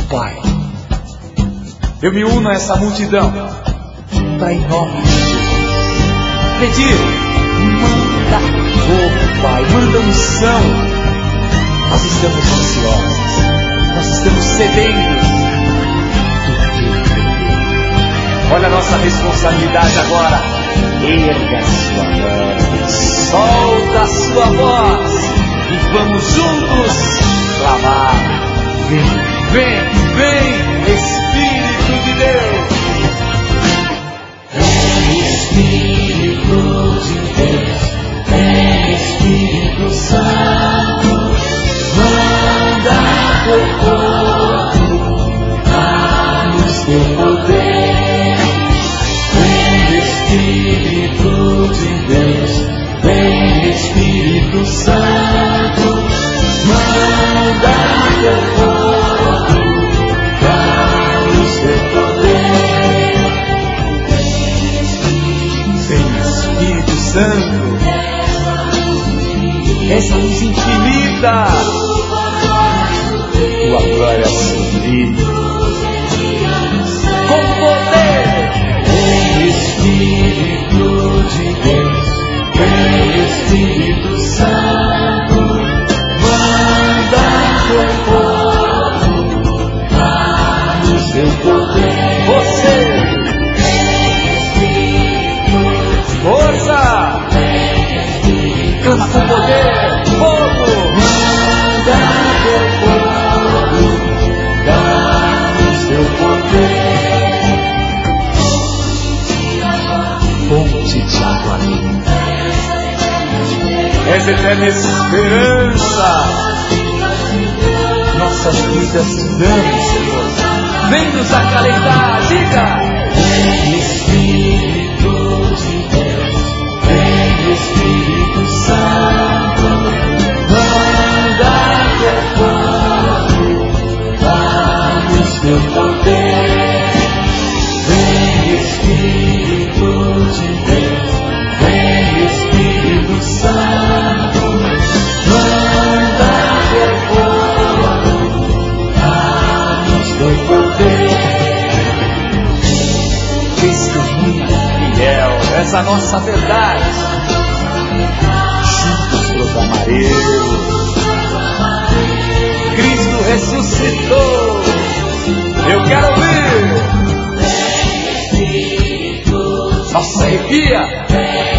Pai, eu me uno a essa multidão para, em nome de Jesus, pedir, manda fogo, Pai, manda unção. Nós estamos ansiosos, nós estamos sedentos do teu. Olha a nossa responsabilidade agora. Erga a sua mão, solta a sua voz e vamos juntos clamar. Vem, vem, vem, Espírito de Deus. Vem, Espírito de Deus, vem, Espírito Santo, manda teu fogo, dá-nos teu poder. Vem, Espírito de Deus, vem, Espírito Santo, manda teu fogo, dá-nos teu poder. Vem, Espírito Santo, essa luz infinita, tua glória sublime, com poder. Vem, Espírito de Deus, vem, Espírito Santo, manda teu fogo, dá-nos teu poder. Você, força, clama com poder, fogo. Manda teu fogo, dá-nos teu poder. Fonte de água limpa, és eterna esperança. Nossas vidas te damos, Senhor. Vem nos acalentar, diga. Vem, Espírito de Deus, vem, Espírito Santo, manda teu fogo, dá-nos teu poder. Vem, Espírito de Deus, vem, Espírito Santo, manda teu fogo, dá-nos teu poder. Testemunha fiel, essa nossa verdade. Juntos proclamaremos: Cristo ressuscitou. Eu quero ouvir. Nossa, arrepia.